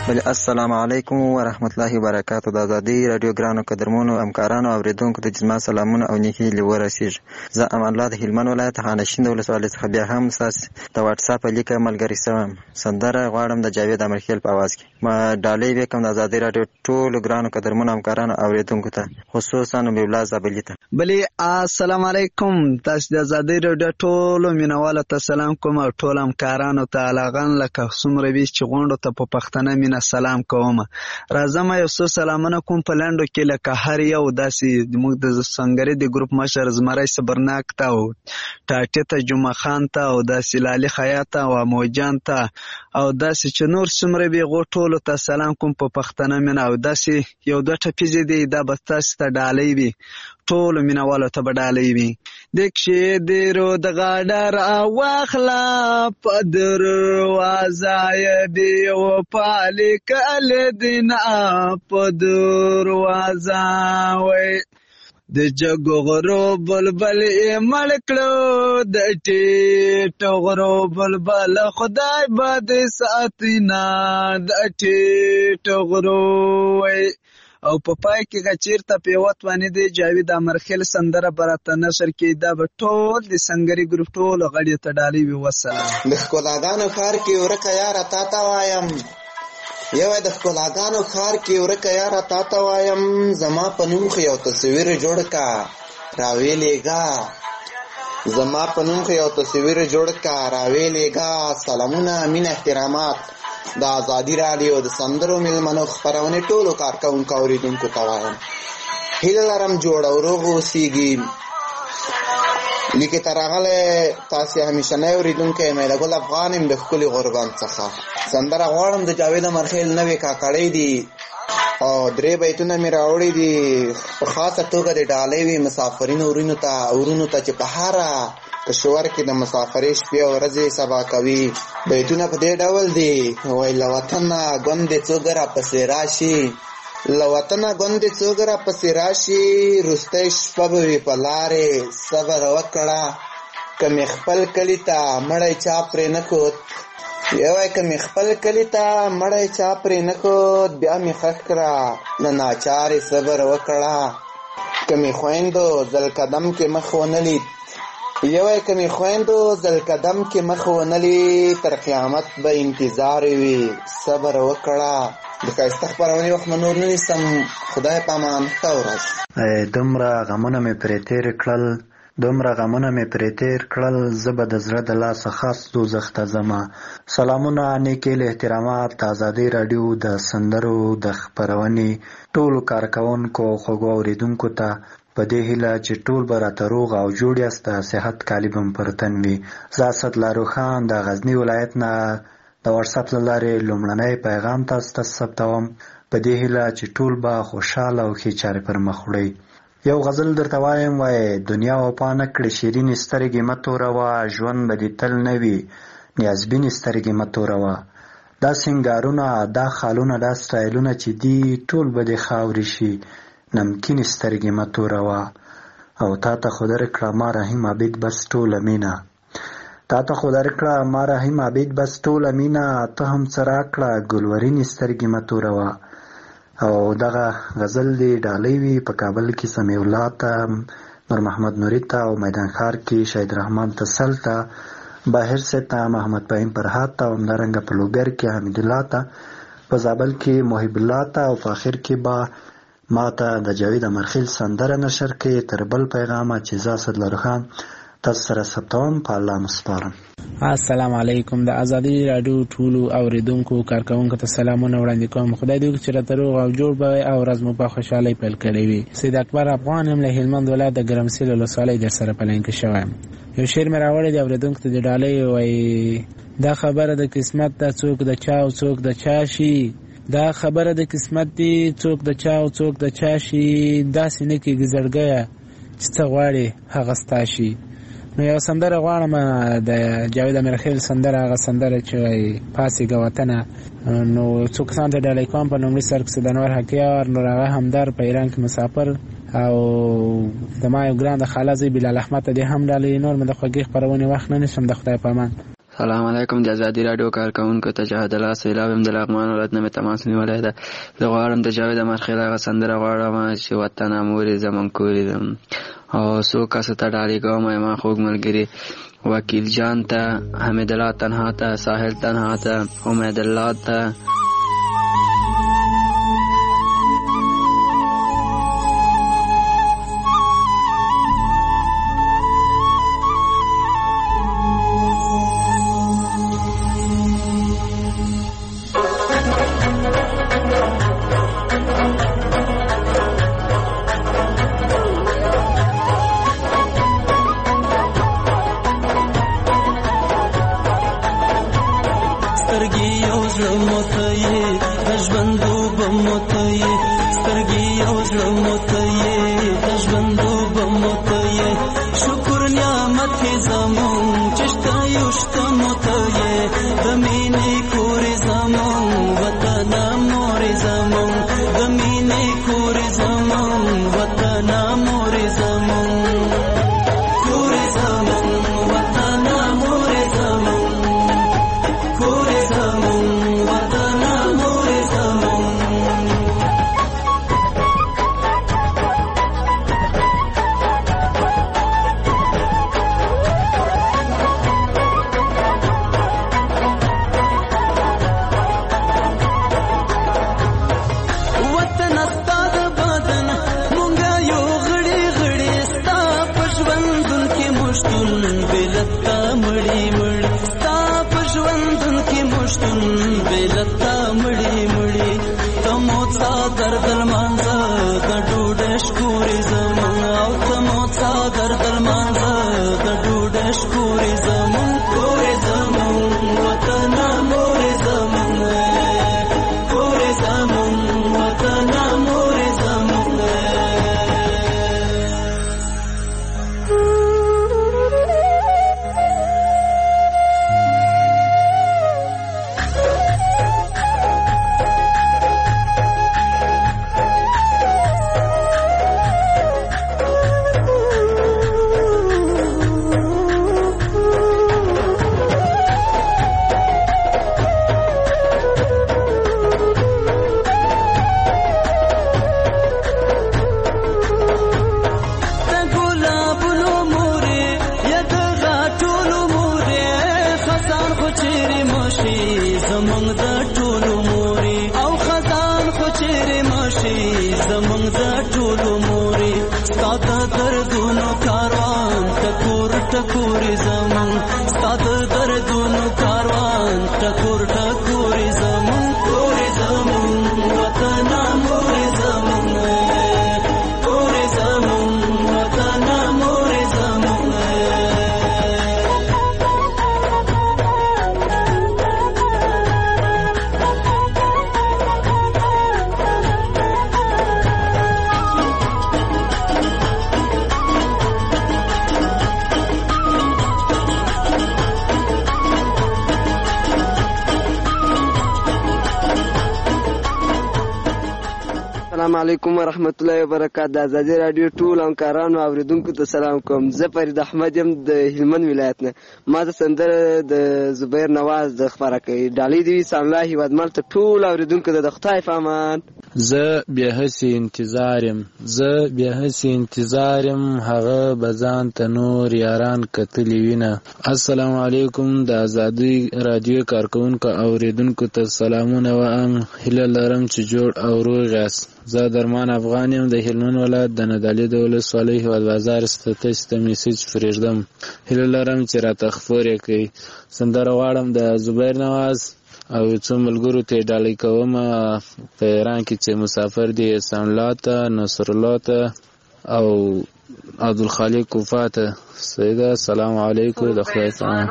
بل السلام علیکم ورحمت الله وبرکاتو. د ازادي رادیو ګرانو قدرمنو همکارانو اوریدونکو ته جسما سلامونه او نیکی لور رسیږي. زه امان الله د هلمند ولایت خانشین ولسوالۍ څخه بیا هم تاسو د واتس اپ لیکه ملګری سم سندره غواړم د جاوید امرخیل په आवाज کې ما ډالۍ وکم د ازادي رادیو ټول ګرانو قدرمنو همکارانو اوریدونکو ته خصوصا مولا زابلیته. بلی السلام علیکم. تاسو د ازادي رادیو ټول مینوال ته سلام کوم او ټول همکارانو ته علاقان لکه څومره وی چې غونډو ته په پښتنه مینا سلام کوم. راځم یو څه سلامونه کوم په لاندو کې لکه هر یو داسې موږ د سنگری د ګروپ مشر زمرای صبرناک ته او ټاټه ته جمعه خان ته او داسې لالي خیاط او موجان ته او داسې چې نور څومره وی غوټولو ته سلام کوم په پښتنه مینا او داسې یو دوه ټپیزې دی دا به تاسو ته ډالۍ وي ټول مینوالو ته بدالې وي. دکشه دیرو د غاډر واخلا په دروازه دی او پالیک ال دینا په دروازه وای د جګو غرو بلبل ملکلو د ټیټو غرو بلبل خدای باد ساتینا د ټیټو غرو وای او په پای کې غچیرته پیوت باندې دی جاوید امرخیل سندره براته نشر کې دا به ټول د سنگری ګروپ ټول غړي ته ډالۍ وي. والسلام. د ښکلاګانو ښار کې ورکه یاره تا ته وایم یو د ښکلاګانو ښار کې ورکه یاره تا ته وایم زما په نوم خو یو تصویر جوړ کا راویلېږه زما په نوم خو یو تصویر جوړ کا راویلېږه. سلامونه مینه احترامات د ازادي رادیو د سندرو میلمنو خپرونې ټولو کارکوونکو اوریدونکو ته وایم هیله لرم جوړ او روغ اوسیږي. لیکې ته راغلی تاسې همیشنی اوریدونکی میله ګل افغان یم د ښکلي غوربند څخه. سندره غواړم د جاوید امرخیل نوې کاکړۍ دي او درې بیتونه مې راوړي دي په خاصه توګه د ډالۍ وي مسافرینو ورونو ته ورونو ته چې په هره کشور کې د مسافرۍ شپې او ورځې سبا کوي. بیتونه په دې ډول دي وای له وطنه ګوندې څوک راپسې راشي له وطنه ګوندې څوک راپسې راشي وروستی شپه به وي په لارې صبر وکړه که مې خپل کلي ته مړی چا پرې نه کود یوای که مې خپل کلي ته مړی چا پرې نه کود بیا مې ښخ کړه له ناچارې صبر وکړه که مې خویندو ځل قدم کې مخ ونه لید یوای که مې خویندو ځل قدم کې مخ ونه لید تر قیامت به انتظار وي صبر وکړه. د ښایسته خپرونې وخت نور نه نیسم. خدای په امان. ښه ورځ. دومره غمونه مې پرې تېر کړل دومره غمونه مې پرې تېر کړل زه به د زړه د لاسه خاص دوزخ ته ځمه. سلامونه نیکې له احترامات د ازادي راډیو د سندرو د خپرونې ټولو کارکوونکو او خوږو اورېدونکو ته په دې هیله چې ټول به راته روغ او جوړ یاست د صحت کالي به م پر تن وي. زه اسد لاروخان د غزني ولایت نه د واتساپ له لارې لومړنی پیغام تاسو ته ثبتوم په دې هیله چې ټول به خوشحاله او ښې چارې پر مخ وړئ. یو غزل درته وایم وایي دنیا وفا نه کړې شیرینې سترګې مه توروه ژوند به دې تل نه وي نیازبینې سترګې مه توروه. دا سینګارونه دا خالونه دا سټایلونه چې دي ټول به دې خاورې شي نمکینې سترګې مه توروه. او تا ته خو درکړه ما رحیم عبید بس ټوله مینه تا ته خو درکړه ما رحیم عبید بس ټوله مینه ته هم څه راکړه ګلورینې سترګې مه توروه. او دغه غزل دی ډالۍ وي په کابل کې سمیع الله ته نور محمد نوري ته او میدان ښار کې شهید رحمان تسل ته باهر صاحب ته محمد فهیم فرهاد ته او همدارنګه په لوګر کې حمید الله ته په زابل کې محب الله ته او په آخر کې به ما ته د جاوید امرخیل سندره نشر کوي. تر بل پیغامه چې زه اسد لاروخان تاسو سره ثبتوم په الله مسپارم. السلام علیکم. د ازادي راډیو ټولو اوریدونکو کارکوونکو ته سلامونه وړاندې کوم. خدای دې وکړي چې راته روغ او جوړ به او ورځ مو په خوشحالۍ پیل کړې وي. سید اکبر افغان یم له هلمند ولایت د ګرمسیر ولسوالۍ در سره په لاین کې شوم. یو شعر مې راوړی دی اوریدونکو ته د ډالۍ وایي دا خبره د قسمت ده څوک د چا او څوک د چا شي دا خبره د قسمت دی څوک د چا او څوک د چا شي داسې نه کېږي زړګیه چې څه غواړې هغه ستا شي. نو یو سندره غواړم د جاوید امرخیل سندره هغه سندره چې وایي پاڅېږه وطنه. نو څو کسانو ته ډالۍ کوم په لومړي سر کې د انور حقیار نور هغه همدار په ایران کې مسافر او د ما یو ګران د خاله زوی بلال احمد ته دې هم ډالۍ. نور مې د خوږې خپرونې وخت نه نیسم. د خدای په امان. سلام علیکم. د ازادي رادیو کارکونکو ته جهاد الله سیلاب هم د لغمان ولایت نه مې تماس نیولی ده. زه غواړم د جاوید امرخیل هغه سندره غواړم چې وطنه مورې زمونږ کورې ده، او څو کسو ته ډالۍ کوم. ما خوږ ملګري وکیل جان ته، حمید الله تنها ته، ساحل تنها ته، امید الله ته. السلام علیکم ورحمت الله وبرکاته. د ازادي رادیو ټول همکارانو اوریدونکو ته سلام کوم. زه فرید احمد یم د هلمند ولایت نه. ما د سندره د زبیر نواز د خبره کوي. ډالۍ دی سلام هیوادمل ته ټول اوریدونکو ته د خدای په امان. زه بیا هسې انتظار یم زه بیا هسې انتظار یم هغه بزان ته نور یاران کتلی وینه. السلام علیکم. د ازادي رادیو کارکونکو اوریدونکو ته سلامونه وایم. هیله لرم چې جوړ او روغ یاست. زه درمان افغان یم د هلمند ولایت د ندالي د ولسوالۍ هیواد بازار ستاسو ته میسج پرېږدم. هیله لرم چې راته خپرې کړئ. سندره غواړم د زبیر نواز او څو ملګرو ته ډالۍ کوم په ایران کې چې مسافر دي. ساملا ته، نصرالله ته او عبدالخالق کوفه ته. سیده سلام علیکم. د خدای سلام.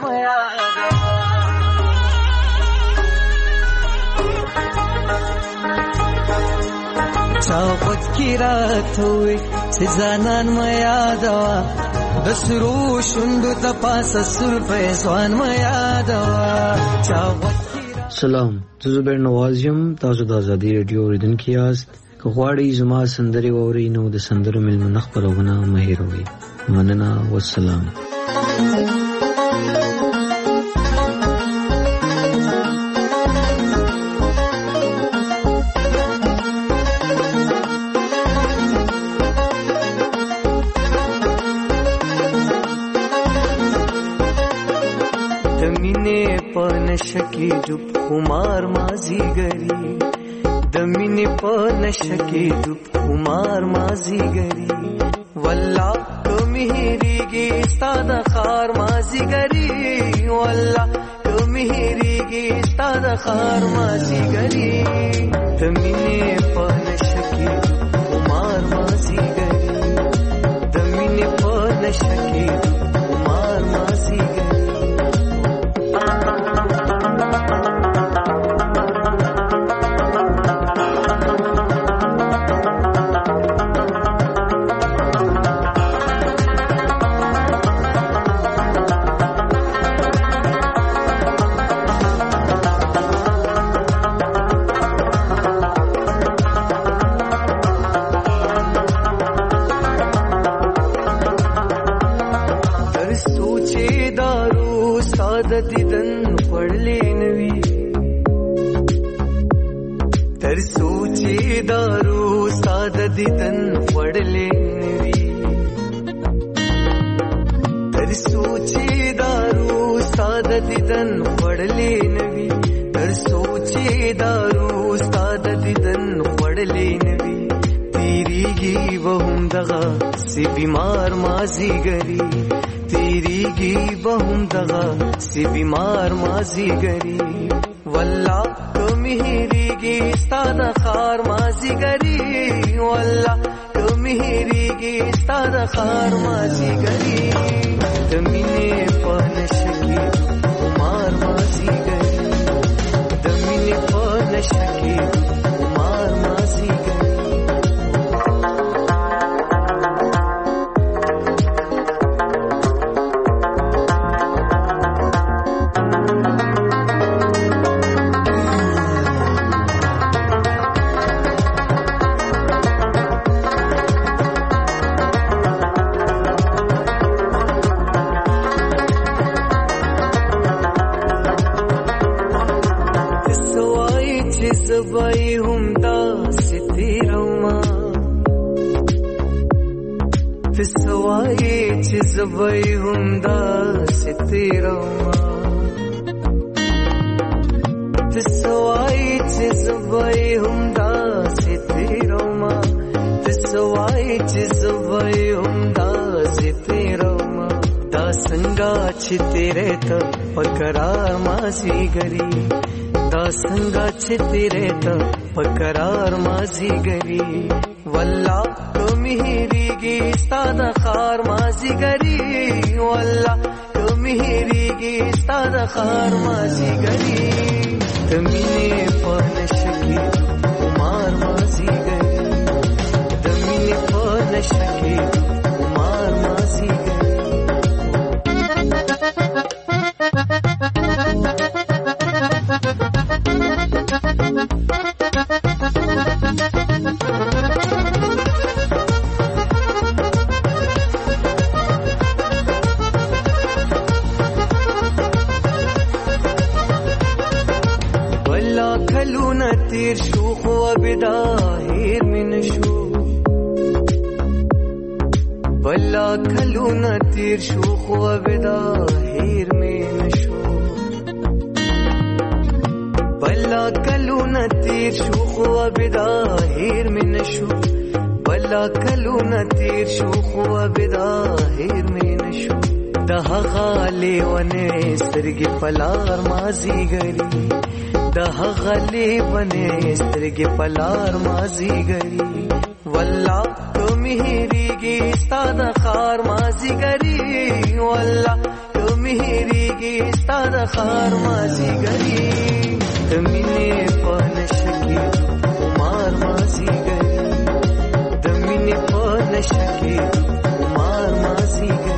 چاوت کی رات ہوئی سزانان ما یادوا بسرو شندو تپاس سر پیسوان ما یادوا چاوت. سلام، زه زبیر نواز یم. تاسو د ازادي رادیو اوریدونکي یاست. که غواړئ زما سندرې واورئ نو د سندرو میلمنه خپرونه مه هېروئ. مننه، والسلام. خمار مازیګری د مینې په نشه کې ډوب خمار مازیګری والله کومې هېرېږي ستا د ښار مازیګري والله کومې هېرېږي ستا د ښار مازیګري د مینې په نشه کې خمار مازیګري د مینې په نشه کې خمار مازیګري دیدن پړلې نوي تر سوچې دارو ساده دیدن پړلې نوي تر سوچې دارو ساده دیدن پړلې نوي تر سوچې دارو ساده دیدن پړلې نوي تیریږي وهم دغه سی بیمار مازیګري تیریږي بهم دغه سی بیمار مازیګري والله کومې هېرېږي ستا د ښار مازیګري والله کومې هېرېږي ستا د ښار مازیګري د مینې په نشه کې خمار مازیګري د مینې په نشه کې خمار مازیګري زبای هم دا ستیرما فسوای چې زبای هم دا ستیرما فسوای چې زبای هم دا ستیرما فسوای چې زبای هم دا ستیرما دا څنګه چې تیرې ته پکرار مازیګري دا څنګه چې تیرې ته پکرار مازیګري والله کومې هېرېږي ستا د ښار مازیګري والله کومې هېرېږي ستا د ښار مازیګري د مینې په نشه کې خمار مازیګري د مینې په نشه کې خمار مازیګري کلونه تیر شو خو بدا هیر می نشو بلا کلونه تیر شو خو بدا هیر می نشو بلا کلونه تیر شو خو بدا هیر می نشو بلا کلونه تیر شو خو بدا هیر می نشو د هغه لیونې سترګې پلار مازیګري د هغه لیونې سترګې پلار مازیګري والله کومې هېرېږي ستا د ښار مازیګري والله کومې هېرېږي ستا د ښار مازیګري د مینې په نشه کې خمار مازیګري د مینې په نشه کې خمار مازیګري.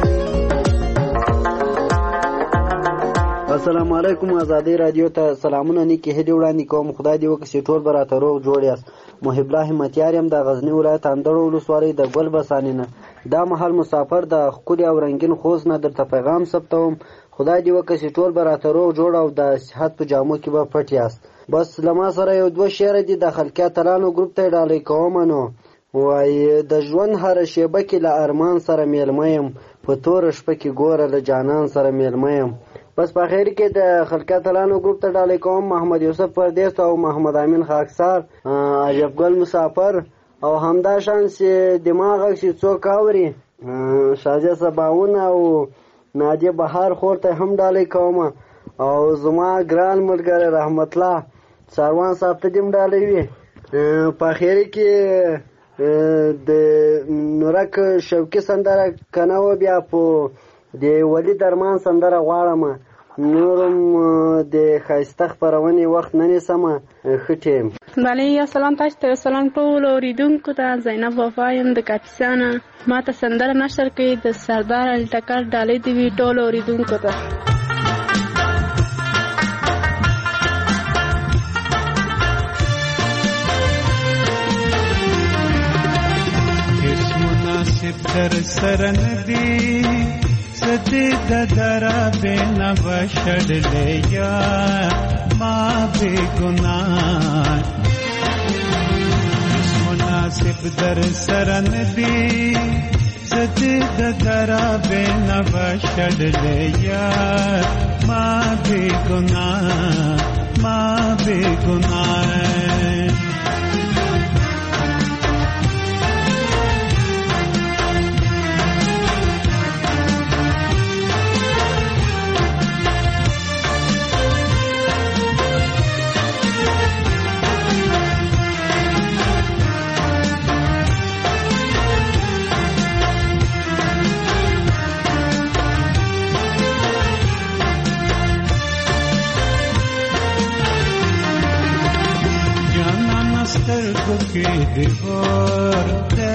السلام علیکم ازادي رادیو ته سلامونه نیکی هدي وړاندې کوم. خدای دې وکړي ټول به راته روغ جوړ یاست. محب الله همتیار یم د غزني ولایت اندړو ولسوالۍ د ګل بسانې نه. دا مهال مسافر د ښکلي او رنګین خوست نه درته پیغام ثبتوم. خدای دې وکړي ټول به راته روغ جوړ او د صحت په جامو کې به پټ یاست. بس له ما سره یو دوه شعره دي د خلقیات ترانو ګروپ ته ډالۍ کوم. نو وایي د ژوند هره شیبه کې له ارمان سره میلمه یم، په توره شپه کې ګوره له جانان سره میلمه یم. بس په اخر کې د خلقت لانو ګروپ ته ډالۍ کوم محمد یوسف پردیس او محمد امین خاکسار، عجب ګل مسافر او همدا شان چې دماغ چې څوک اوري شاجه سباون او نادیه بهار خور ته هم ډالۍ کوم او زما ګران ملګری رحمت الله ساروان صاحب ته دم ډالۍ وي. په اخر کې د نورک شوقي سندره کنه و بیا په د ولی درمان سندره غواړم. نورم د ښایسته خپرونې وخت نه نیسم. ښه ټیم. بله سلام تاسو ته. سلام ټول اوریدونکو ته. زینب وفا یم د کاپیسا نه. ما ته سندره نشر کوي د سردار علي ټکر ډالۍ دې وي ټول اوریدونکو ته. در سرن دی سدی ددرا بے نبشد لیا ما بے گناہ مناسب در سرن دی سدی ددرا بے نبشد لیا ما بے گناہ ما بے گناہ. سترګو کې دې ورته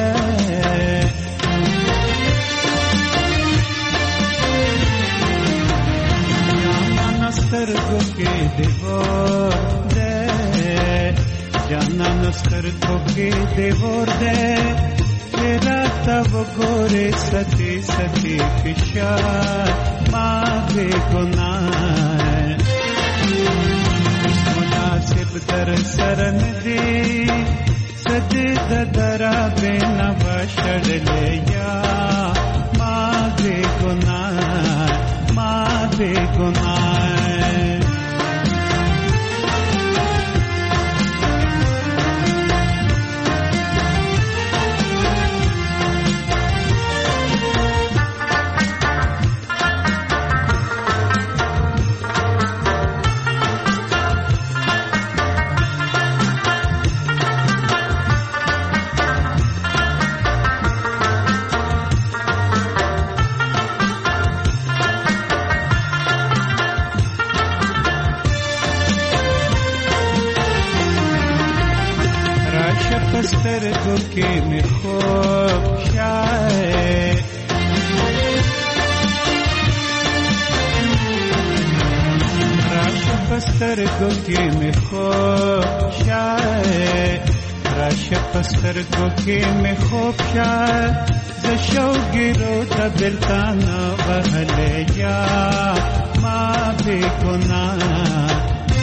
جانان سترګو کې دې ورته جانان سترګو کې دې ورته تیرا تب ګورې ستی ستی فشار ما بے گناہ مناسب در سرن دی سدی ددرا بے نبشد لیا ما بے گناہ ما بے گناہ. سترګو کې مې خوب شای راشه په سترګو کې مې خوب شای راشه په سترګو کې مې خوب شای زه شوګیرو ته بېلتان وهلی یا ما بې ګناه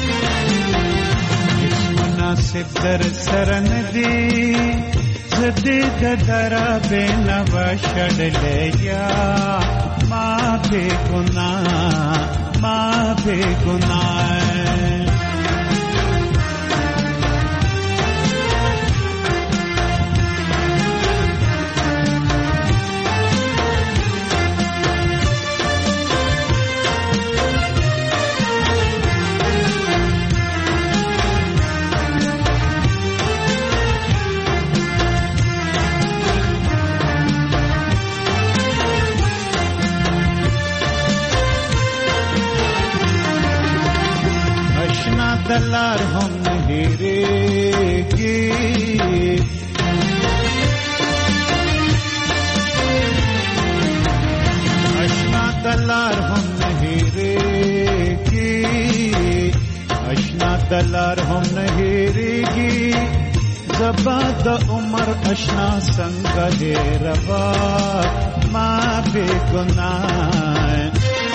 مناسب در سرن دی زدی ددرا بے نبشد لیا ما بے گناہ ما بے گناہ. دلار هم هیریږي اشنا دلار هم هیریږي اشنا دلار هم هیریږي زبا د عمر اشنا څنګه دی روا ما بے گناہ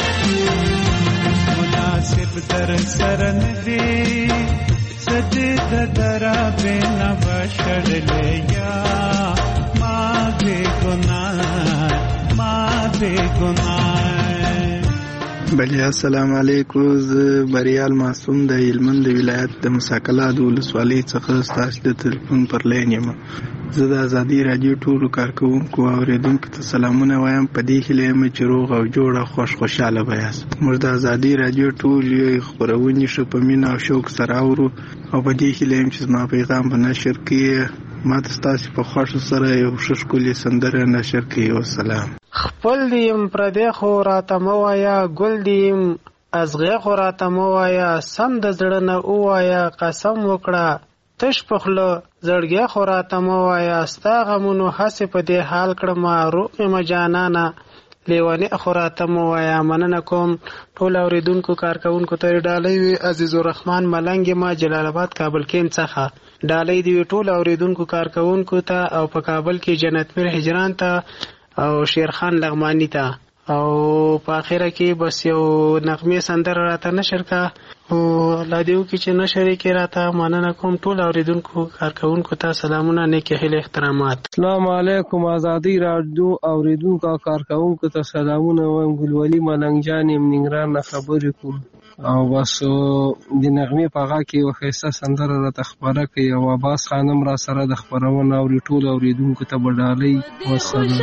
مناسب در سرن دی سدی ددرا بے نبشد لیا ما بے گناہ ما بے گناہ. بله السلام علیکم. زه بریال معصوم د هلمند د ولایت د مساکلا د ولسوالۍ څخه ستاسو د تلیفون پر لین یم. زه د ازادي راډیو ټولو کارکوونکو او اورېدونکو ته سلامونه وایم. په دې هیله یم چې روغ او جوړ او خوش خوشحاله به یاست. موږ د ازادي راډیو ټولې خپرونې ښه په مینه او شوق سره اورو او په دې هیله یم چې زما پیغام په نشر کې ما ته ستاسو په خوښه سره یو ښه ښکلې سندره نشر کړي. وسلام. خپل دیم پردې خو راته مه وایه، ګل دیم ازغې خو راته مه وایه، سم د زړه نه ووایه قسم وکړه تش په خوله زړګی خو راته مه وایه، ستا غمونو هسې په دې حال کړمه روغ یم جانانه لیونې خو راته مه وایه. مننه کوم ټول اورېدونکو کارکوونکو ته ډالۍ وي. عزیز الرحمن ملنګ ما جلال آباد کابل کیم څخه ډالۍ دی ټول اورېدونکو کارکوونکو ته او په کابل کې جنت میر هجران ته او شیرخان لغمانی ته او په اخره کې بس یو نغمه سندره راته نشر کا او الله دې وکړي چې نشر یې کې راته. مننه کوم ټول اوریدونکو کارکوونکو ته سلامونه نیک هیله احترامات. السلام علیکم. ازادي راډیو اوریدونکو کارکوونکو ته سلامونه وایم. ګلولي ملنګ جان یم ننګرهار نه خبرې کوم او بس د نغمې په غا کې یو ښایسته سندره راته خپره کړي او عباس خانم را سره د خپرونه اوري. ټول اوریدونکو ته به ډالۍ. وسلام.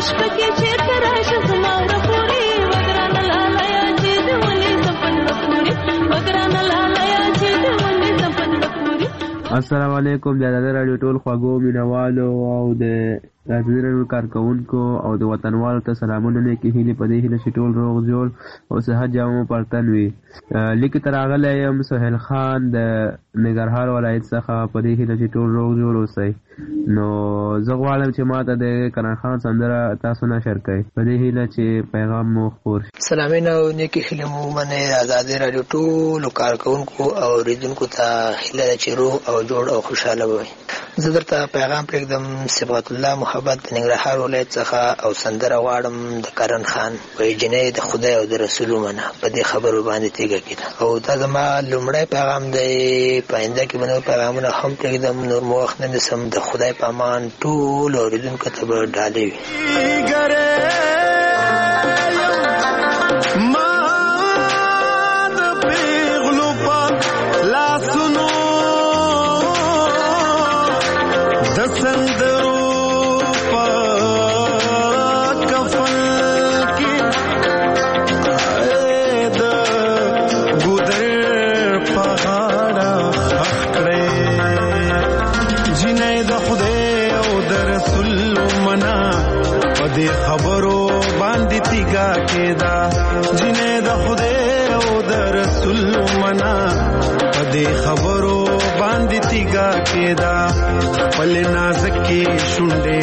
شپه کې چېرته راشه زما وره پورې وګرانه لالیه چې د ولې زم په زړه پورې وګرانه لالیه چې د ولې زم په زړه پورې. السلام علیکم د ازادي راډیو ټول خواږو مینوالو او د ازادي راډیو کارکوونکو او د وطنوالو ته سلامونه نیکې هیلې په دې هیله چې ټول روغ جوړ او صحت جامو پرتن وي. لیکې ته راغلی یم سهیل خان د ننګرهار ولایت څخه په دې هیله چې ټول روغ جوړ اوسئ. نو زه غواړم چې ما ته د کرن خان سندره تاسو نشر کړئ په دې هیله چې پیغام مو خپور شي. سلامونه او نیکې هیلې مو ومنئ. ازادي راډیو ټولو کارکوونکو او اورېدونکو ته هیله ده چې روغ او جوړ او خوشحاله وئ. زه درته پیغام پرېږدم صبغت الله محبت د ننګرهار ولایت څخه او سندره غواړم د کرن خان وایي جنۍ د خدای او د رسول ومنه په دې خبرو باندې تیږه کېده. او دا زما لومړی پیغام دی. په آینده کې به نور پیغامونه هم پرېږدم. نور مو وخت نه نیسم. د خدای په امان ټولو اورېدونکو ته به ډالۍ وي. دې خبرو باندې تیګه کېدا جنې د خدای او د رسول منا په دې خبرو باندې تیګه کېدا خپل نازک کې شونډې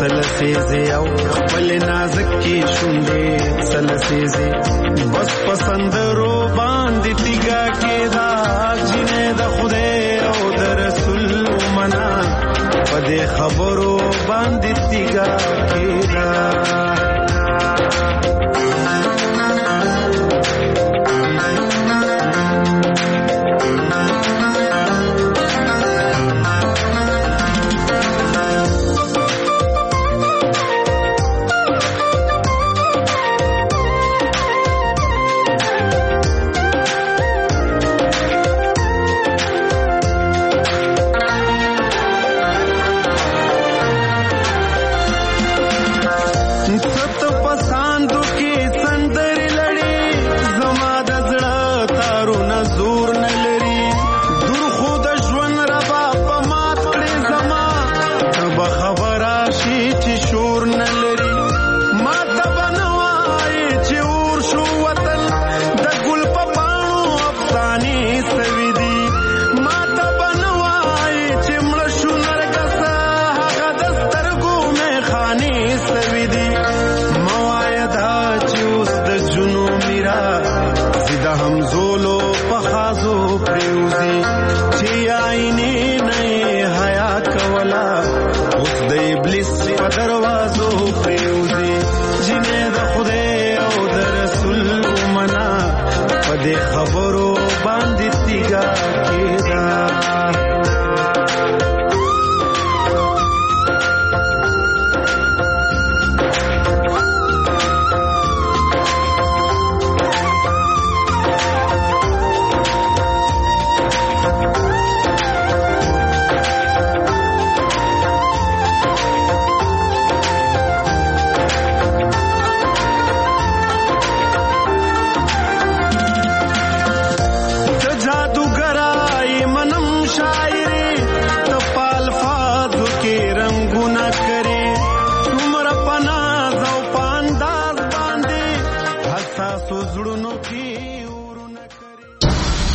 سلسېزې او خپل نازک کې شونډې سلسېزې بس پسندرو باندې تیګه کېدا جنې د خدای او د رسول منا په دې خبرو باندې تیګه کېدا. خبرو باندې تیګه کېدا.